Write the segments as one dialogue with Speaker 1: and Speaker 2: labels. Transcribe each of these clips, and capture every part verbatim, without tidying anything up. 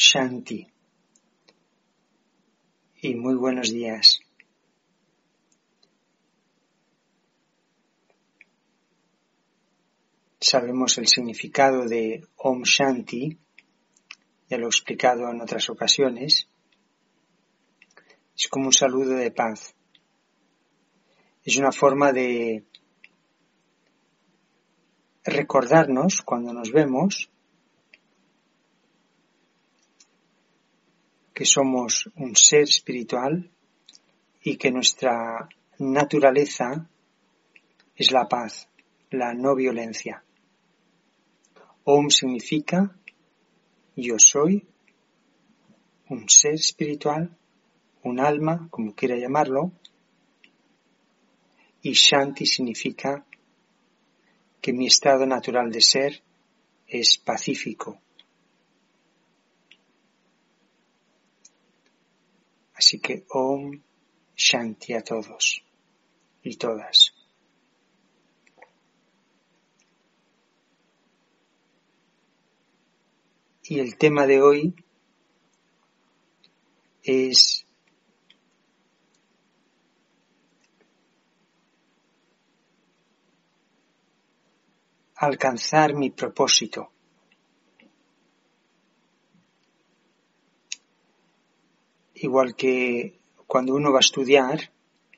Speaker 1: Shanti y muy buenos días. Sabemos el significado de Om Shanti, ya lo he explicado en otras ocasiones. Es como un saludo de paz. Es una forma de recordarnos cuando nos vemos que somos un ser espiritual y que nuestra naturaleza es la paz, la no violencia. Om significa yo soy un ser espiritual, un alma, como quiera llamarlo, y Shanti significa que mi estado natural de ser es pacífico. Así que Om Shanti a todos y todas. Y el tema de hoy es alcanzar mi propósito. Igual que cuando uno va a estudiar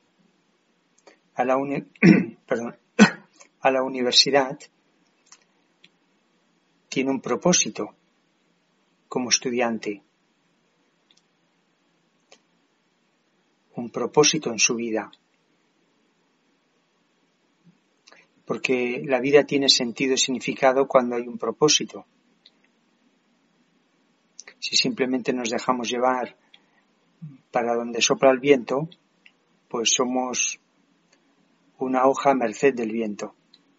Speaker 1: a la, uni- perdón, a la universidad, tiene un propósito como estudiante, un propósito en su vida, porque la vida tiene sentido y significado cuando hay un propósito. Si simplemente nos dejamos llevar para donde sopla el viento, pues somos una hoja a merced del viento.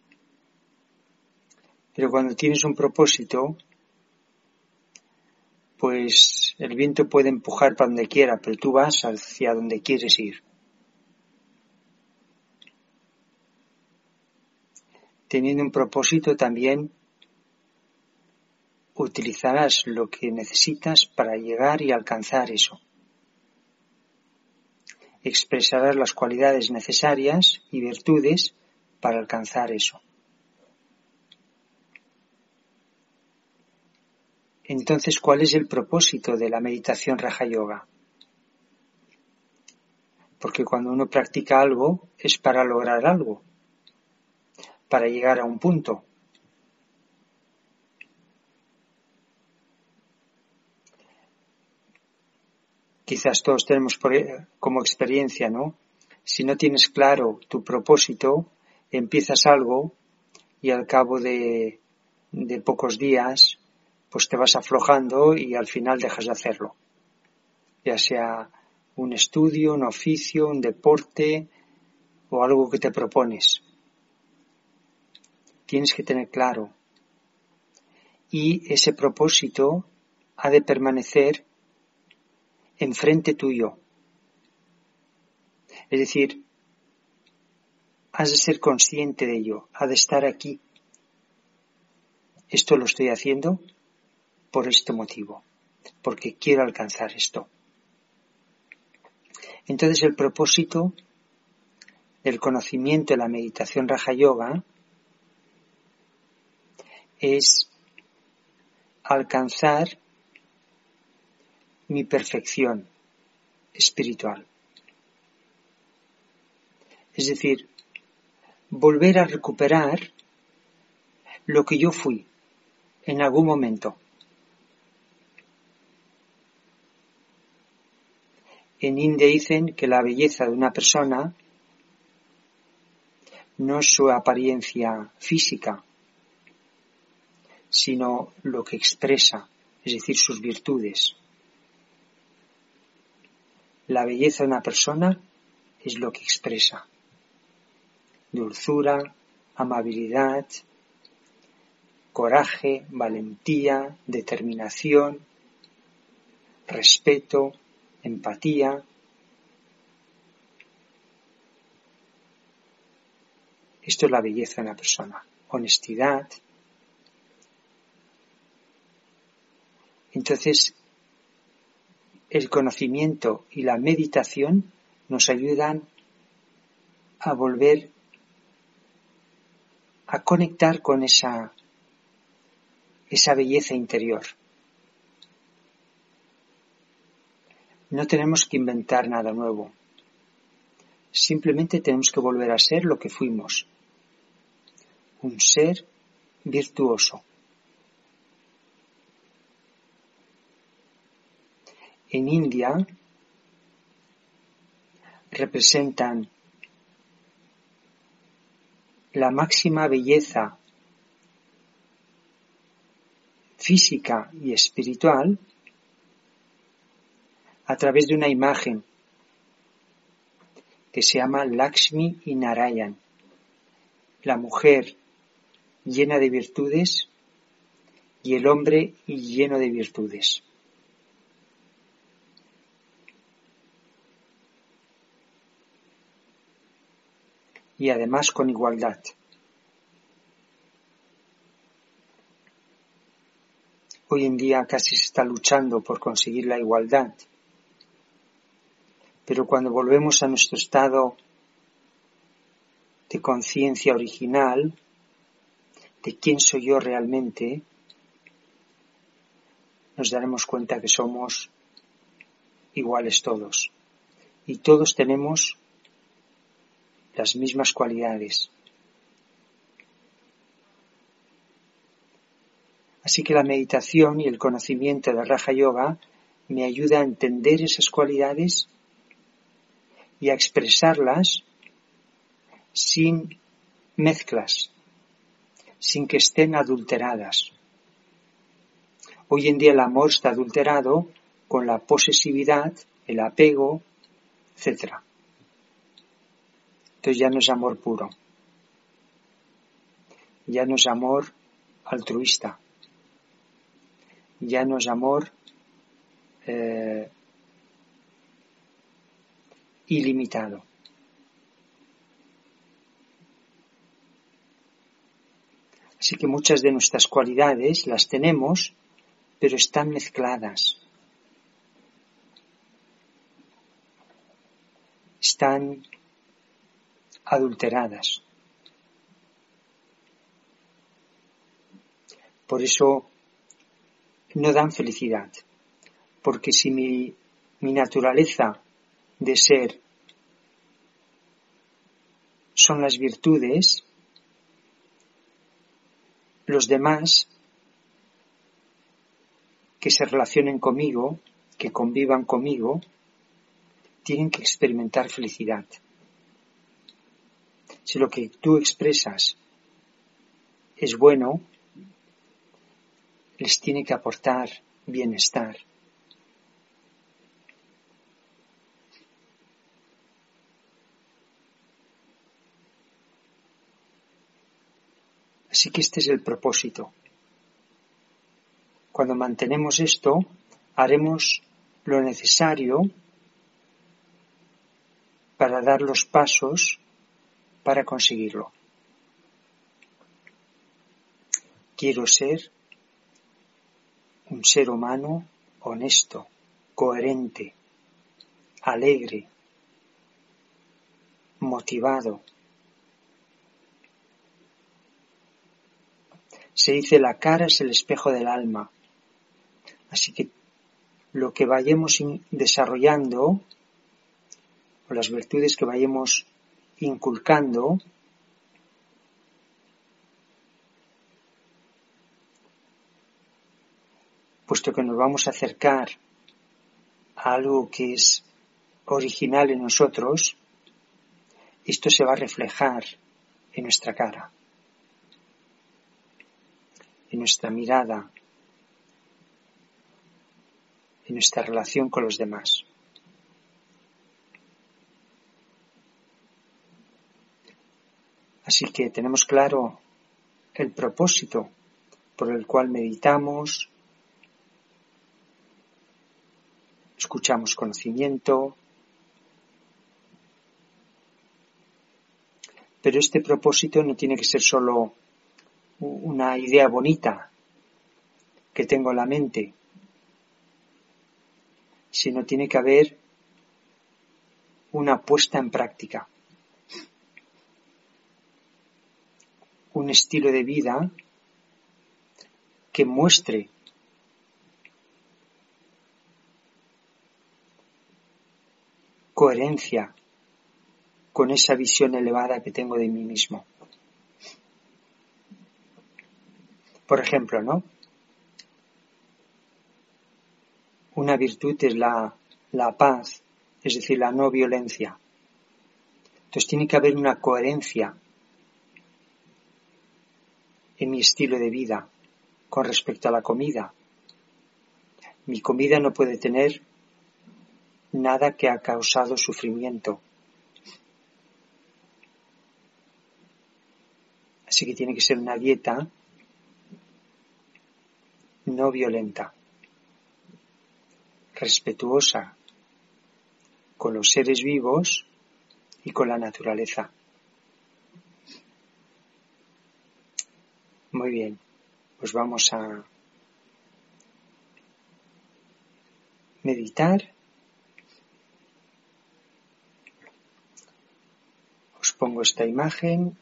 Speaker 1: Pero cuando tienes un propósito, pues el viento puede empujar para donde quiera, pero tú vas hacia donde quieres ir. Teniendo un propósito también utilizarás lo que necesitas para llegar y alcanzar eso. Expresarás las cualidades necesarias y virtudes para alcanzar eso. Entonces, ¿cuál es el propósito de la meditación Raja Yoga? Porque cuando uno practica algo es para lograr algo, para llegar a un punto. Quizás todos tenemos por, como experiencia, ¿no? Si no tienes claro tu propósito, empiezas algo y al cabo de, de pocos días, pues te vas aflojando y al final dejas de hacerlo. Ya sea un estudio, un oficio, un deporte o algo que te propones. Tienes que tener claro. Y ese propósito ha de permanecer enfrente tuyo. Es decir, has de ser consciente de ello, ha de estar aquí. Esto lo estoy haciendo por este motivo, porque quiero alcanzar esto. Entonces el propósito del conocimiento de la meditación Raja Yoga es alcanzar mi perfección espiritual. Es decir, volver a recuperar lo que yo fui en algún momento. En India dicen que la belleza de una persona no es su apariencia física, sino lo que expresa, es decir, sus virtudes. La belleza de una persona es lo que expresa. Dulzura, amabilidad, coraje, valentía, determinación, respeto, empatía. Esto es la belleza de una persona. Honestidad. Entonces, el conocimiento y la meditación nos ayudan a volver a conectar con esa, esa belleza interior. No tenemos que inventar nada nuevo. Simplemente tenemos que volver a ser lo que fuimos. Un ser virtuoso. En India representan la máxima belleza física y espiritual a través de una imagen que se llama Lakshmi y Narayan, la mujer llena de virtudes y el hombre lleno de virtudes. Y además con igualdad. Hoy en día casi se está luchando por conseguir la igualdad. Pero cuando volvemos a nuestro estado de conciencia original, de quién soy yo realmente, nos daremos cuenta que somos iguales todos. Y todos tenemos las mismas cualidades. Así que la meditación y el conocimiento de Raja Yoga me ayuda a entender esas cualidades y a expresarlas sin mezclas, sin que estén adulteradas. Hoy en día el amor está adulterado con la posesividad, el apego, etcétera. Entonces ya no es amor puro, ya no es amor altruista, ya no es amor eh, ilimitado. Así que muchas de nuestras cualidades las tenemos, pero están mezcladas, están adulteradas. Por eso no dan felicidad, porque si mi, mi naturaleza de ser son las virtudes, los demás que se relacionen conmigo, que convivan conmigo, tienen que experimentar felicidad. Si lo que tú expresas es bueno, les tiene que aportar bienestar. Así que este es el propósito. Cuando mantenemos esto, haremos lo necesario para dar los pasos para conseguirlo. Quiero ser un ser humano honesto, coherente, alegre, motivado. Se dice la cara es el espejo del alma. Así que lo que vayamos desarrollando, o las virtudes que vayamos inculcando, puesto que nos vamos a acercar a algo que es original en nosotros, esto se va a reflejar en nuestra cara, en nuestra mirada, en nuestra relación con los demás. Así que tenemos claro el propósito por el cual meditamos, escuchamos conocimiento, pero este propósito no tiene que ser solo una idea bonita que tengo en la mente, sino tiene que haber una puesta en práctica, un estilo de vida que muestre coherencia con esa visión elevada que tengo de mí mismo. Por ejemplo, ¿no? Una virtud es la, la paz, es decir, la no violencia. Entonces tiene que haber una coherencia en mi estilo de vida con respecto a la comida. Mi comida no puede tener nada que ha causado sufrimiento. Así que tiene que ser una dieta no violenta, respetuosa con los seres vivos y con la naturaleza. Muy bien, pues vamos a meditar. Os pongo esta imagen.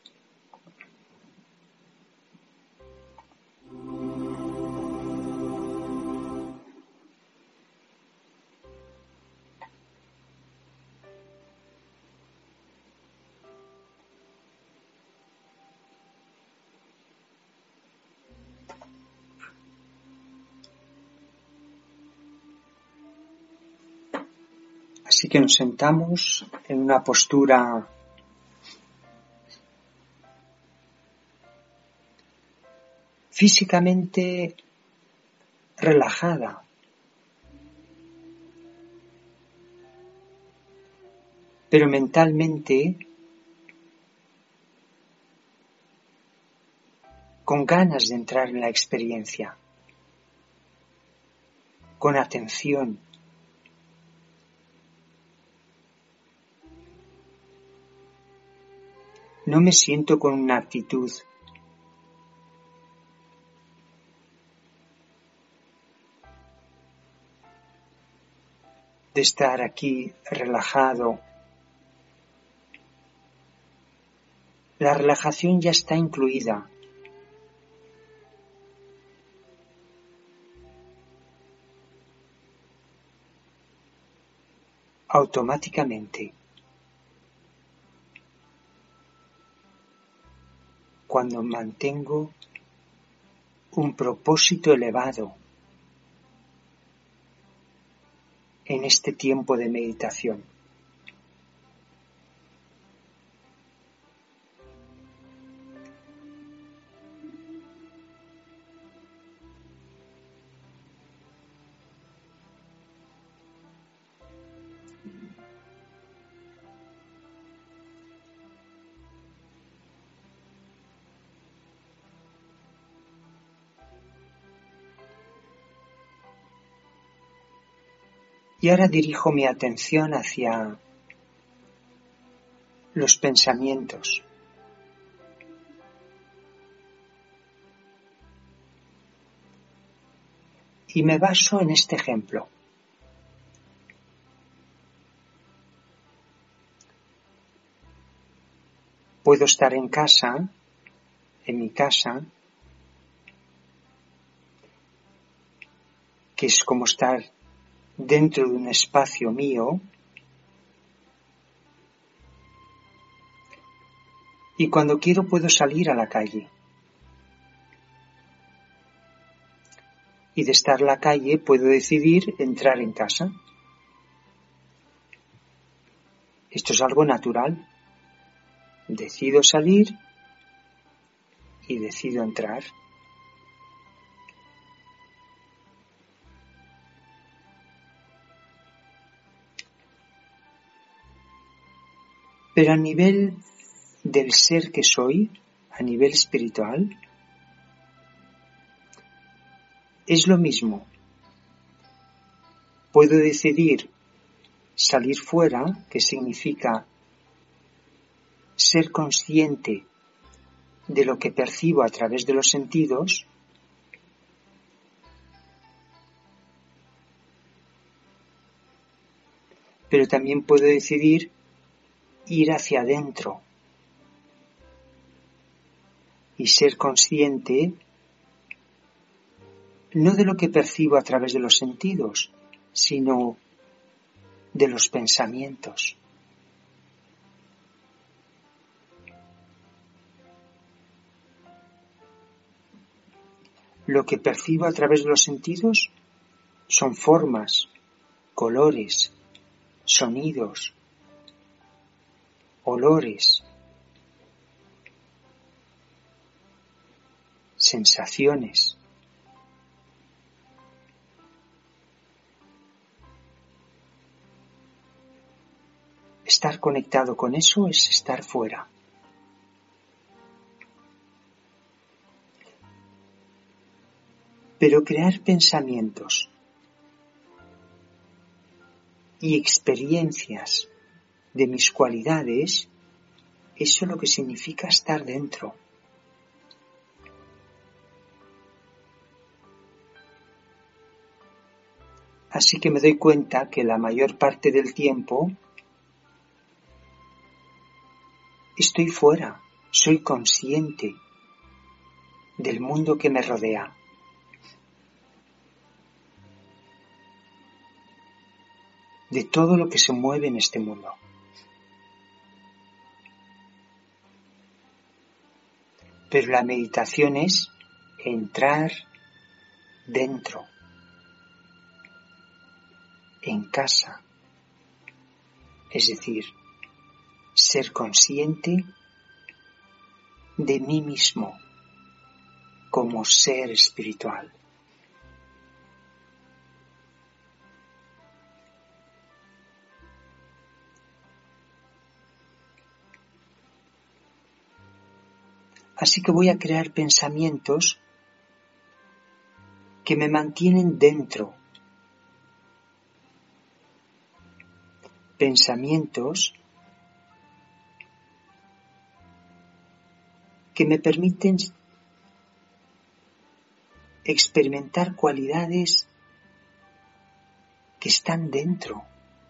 Speaker 1: Así que nos sentamos en una postura físicamente relajada, pero mentalmente con ganas de entrar en la experiencia, con atención. No me siento con una actitud de estar aquí relajado. La relajación ya está incluida. Automáticamente. Cuando mantengo un propósito elevado en este tiempo de meditación. Y ahora dirijo mi atención hacia los pensamientos. Y me baso en este ejemplo. Puedo estar en casa, en mi casa, que es como estar dentro de un espacio mío, y cuando quiero puedo salir a la calle. Y de estar en la calle puedo decidir entrar en casa. Esto es algo natural. Decido salir y decido entrar. Pero a nivel del ser que soy, a nivel espiritual, es lo mismo. Puedo decidir salir fuera, que significa ser consciente de lo que percibo a través de los sentidos, pero también puedo decidir ir hacia adentro y ser consciente no de lo que percibo a través de los sentidos, sino de los pensamientos. Lo que percibo a través de los sentidos son formas, colores, sonidos, olores, sensaciones. Estar conectado con eso es estar fuera. Pero crear pensamientos y experiencias de mis cualidades, eso es lo que significa estar dentro. Así que me doy cuenta que la mayor parte del tiempo estoy fuera, soy consciente del mundo que me rodea. De todo lo que se mueve en este mundo. Pero la meditación es entrar dentro, en casa, es decir, ser consciente de mí mismo como ser espiritual. Así que voy a crear pensamientos que me mantienen dentro. Pensamientos que me permiten experimentar cualidades que están dentro.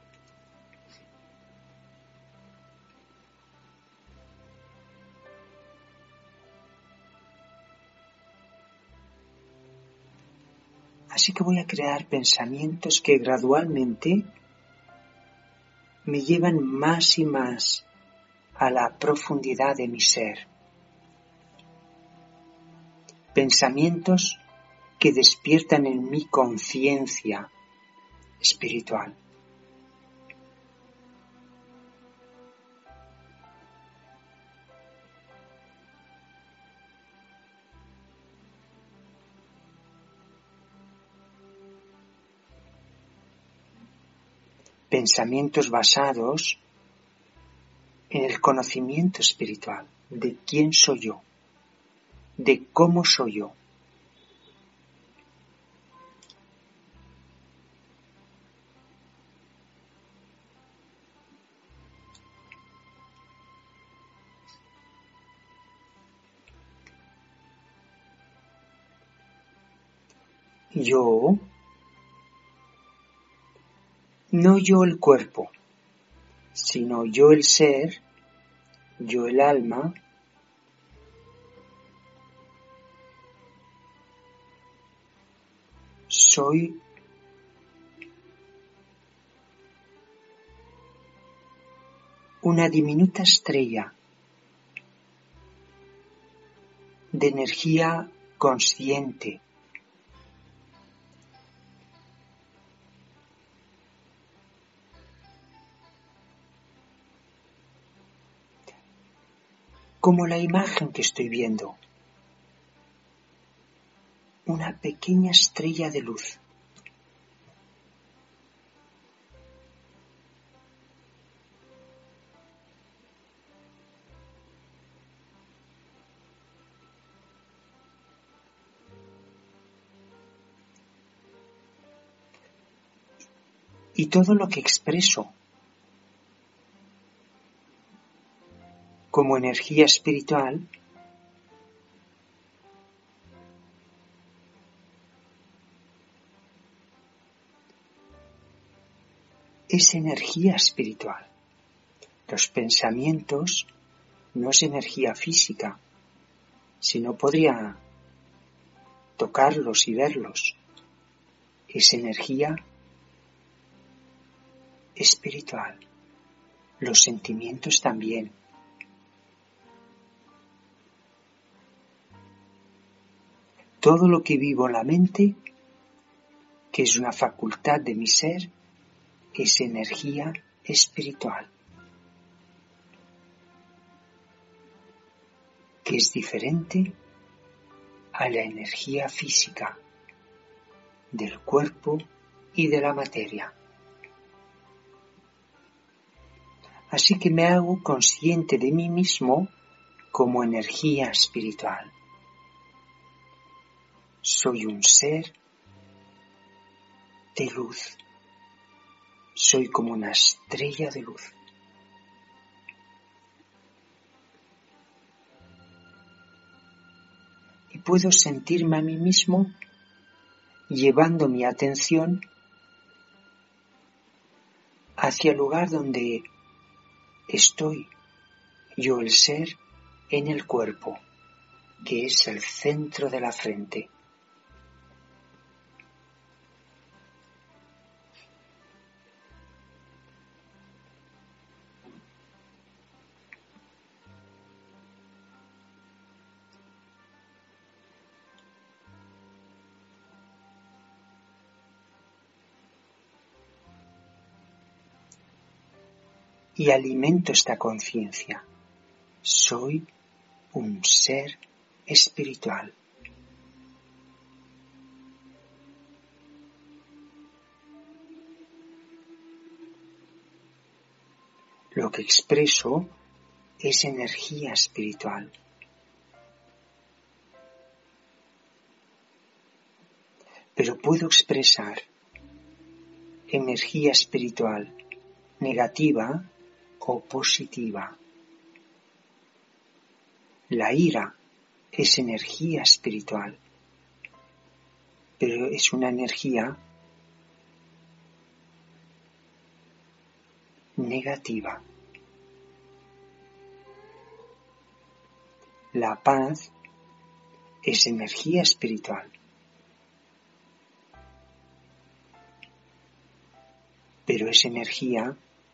Speaker 1: Así que voy a crear pensamientos que gradualmente me llevan más y más a la profundidad de mi ser. Pensamientos que despiertan en mi conciencia espiritual. Pensamientos basados en el conocimiento espiritual de quién soy yo, de cómo soy yo. Yo, no yo el cuerpo, sino yo el ser, yo el alma, soy una diminuta estrella de energía consciente, como la imagen que estoy viendo, una pequeña estrella de luz. Y todo lo que expreso como energía espiritual es energía espiritual. Los pensamientos no es energía física, sino podría tocarlos y verlos. Es energía espiritual. Los sentimientos también. Todo lo que vivo en la mente, que es una facultad de mi ser, es energía espiritual, que es diferente a la energía física del cuerpo y de la materia. Así que me hago consciente de mí mismo como energía espiritual. Soy un ser de luz. Soy como una estrella de luz. Y puedo sentirme a mí mismo llevando mi atención hacia el lugar donde estoy yo, el ser, en el cuerpo, que es el centro de la frente. Y alimento esta conciencia. Soy un ser espiritual. Lo que expreso es energía espiritual. Pero puedo expresar energía espiritual negativa o positiva. La ira es energía espiritual, pero es una energía negativa. La paz es energía espiritual, pero es energía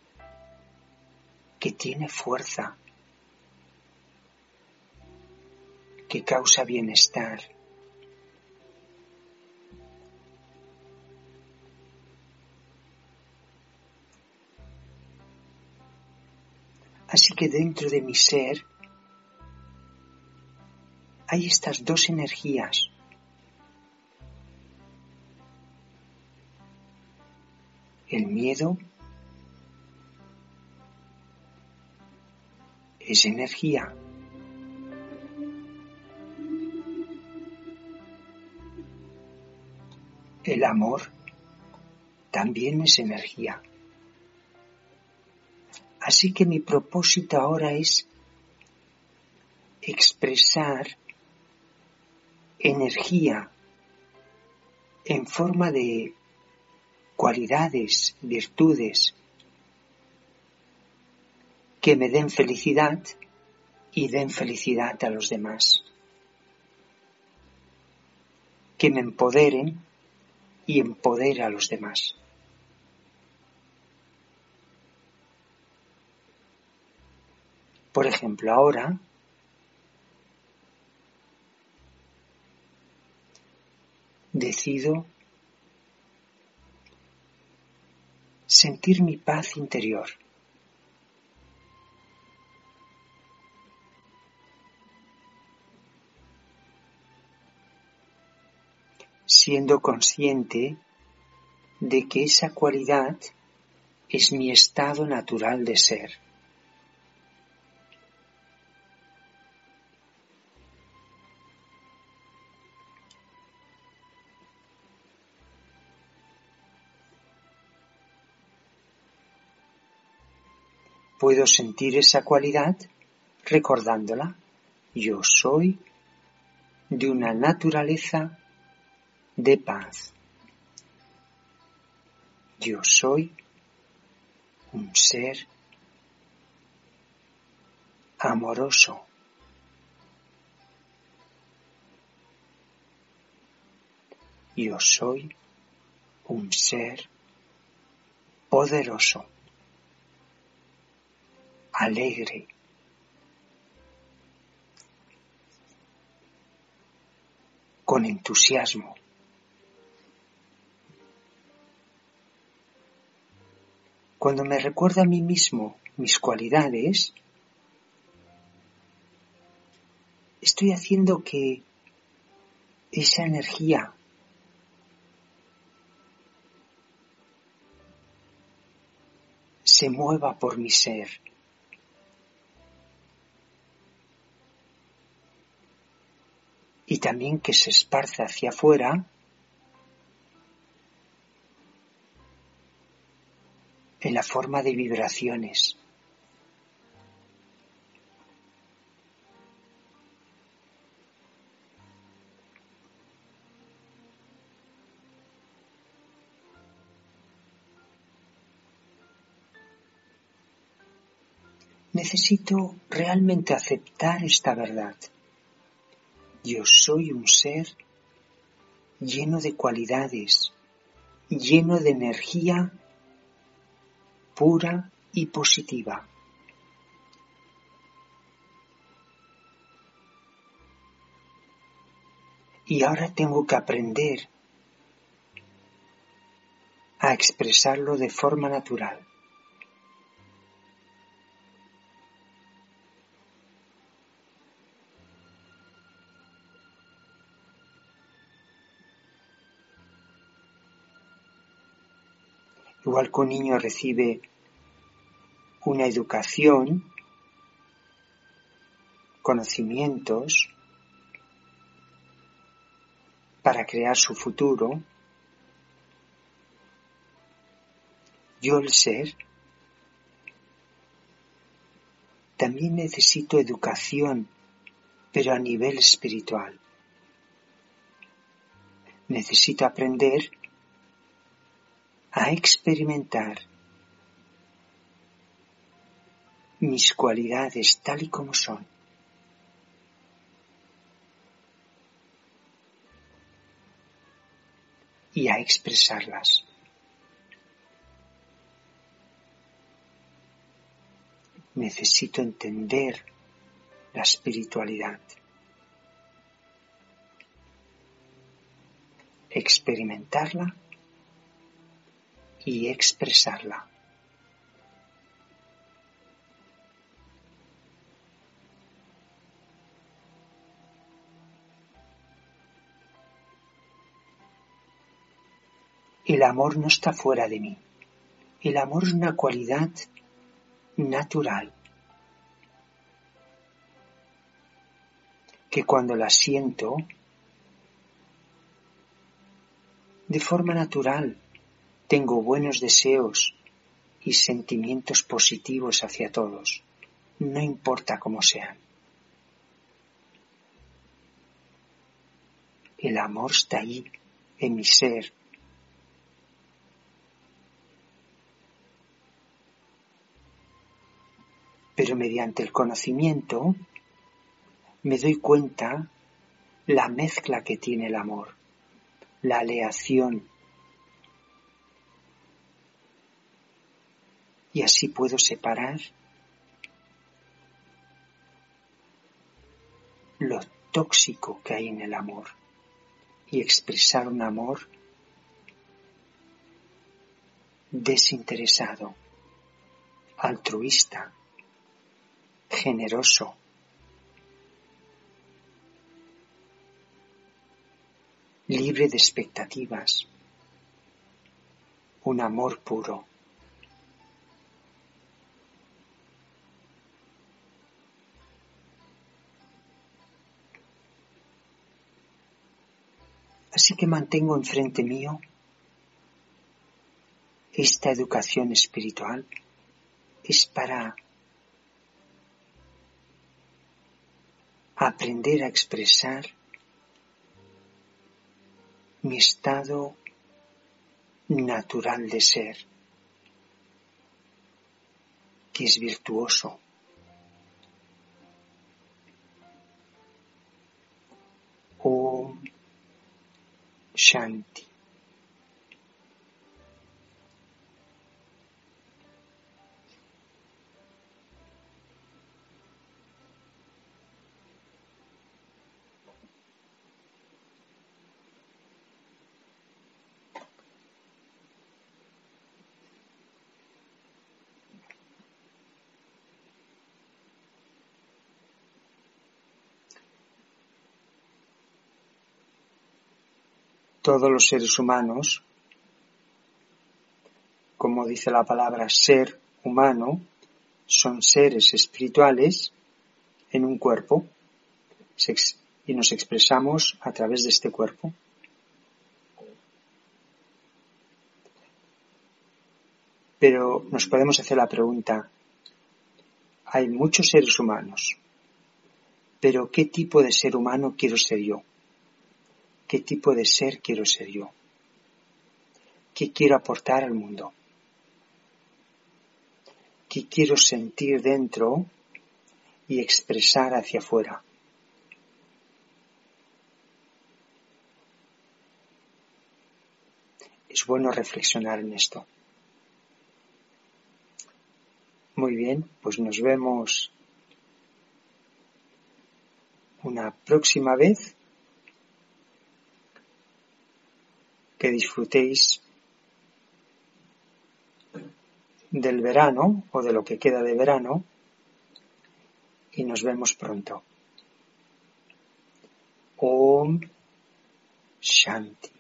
Speaker 1: que tiene fuerza, que causa bienestar. Así que dentro de mi ser hay estas dos energías. El miedo es energía. El amor también es energía. Así que mi propósito ahora es expresar energía en forma de cualidades, virtudes, que me den felicidad y den felicidad a los demás. Que me empoderen y empodere a los demás. Por ejemplo, ahora decido sentir mi paz interior. Siendo consciente de que esa cualidad es mi estado natural de ser. Puedo sentir esa cualidad recordándola. Yo soy de una naturaleza de paz. Yo soy un ser amoroso. Yo soy un ser poderoso, alegre, con entusiasmo. Cuando me recuerdo a mí mismo mis cualidades, estoy haciendo que esa energía se mueva por mi ser. Y también que se esparza hacia afuera en la forma de vibraciones. Necesito realmente aceptar esta verdad. Yo soy un ser lleno de cualidades, lleno de energía pura y positiva. Y ahora tengo que aprender a expresarlo de forma natural. Igual que un niño recibe una educación, conocimientos para crear su futuro, yo el ser también necesito educación, pero a nivel espiritual. Necesito aprender a experimentar mis cualidades tal y como son. Y a expresarlas. Necesito entender la espiritualidad, experimentarla y expresarla. El amor no está fuera de mí. El amor es una cualidad natural que cuando la siento de forma natural tengo buenos deseos y sentimientos positivos hacia todos, no importa cómo sean. El amor está ahí en mi ser. Pero mediante el conocimiento me doy cuenta la mezcla que tiene el amor, la aleación. Y así puedo separar lo tóxico que hay en el amor y expresar un amor desinteresado, altruista, generoso, libre de expectativas, un amor puro. Así que mantengo enfrente mío esta educación espiritual. Es para aprender a expresar mi estado natural de ser. que es virtuoso. Om Shanti. Todos los seres humanos, como dice la palabra ser humano, son seres espirituales en un cuerpo y nos expresamos a través de este cuerpo. Pero nos podemos hacer la pregunta, hay muchos seres humanos, pero ¿qué tipo de ser humano quiero ser yo? ¿Qué tipo de ser quiero ser yo? ¿Qué quiero aportar al mundo? ¿Qué quiero sentir dentro y expresar hacia afuera? Es bueno reflexionar en esto. Muy bien, pues nos vemos una próxima vez. Que disfrutéis del verano o de lo que queda de verano y nos vemos pronto. Om Shanti.